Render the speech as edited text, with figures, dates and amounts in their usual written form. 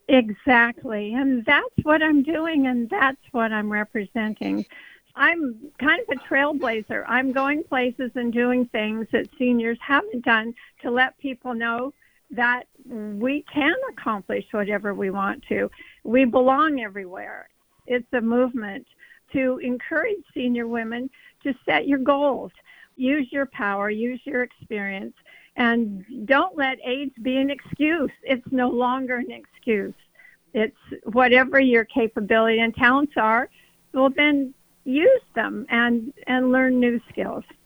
Exactly. And that's what I'm doing, and that's what I'm representing. I'm kind of a trailblazer. I'm going places and doing things that seniors haven't done to let people know that we can accomplish whatever we want to. We belong everywhere. It's a movement to encourage senior women to set your goals, use your power, use your experience, and don't let age be an excuse. It's no longer an excuse. It's whatever your capability and talents are, well, then use them and learn new skills.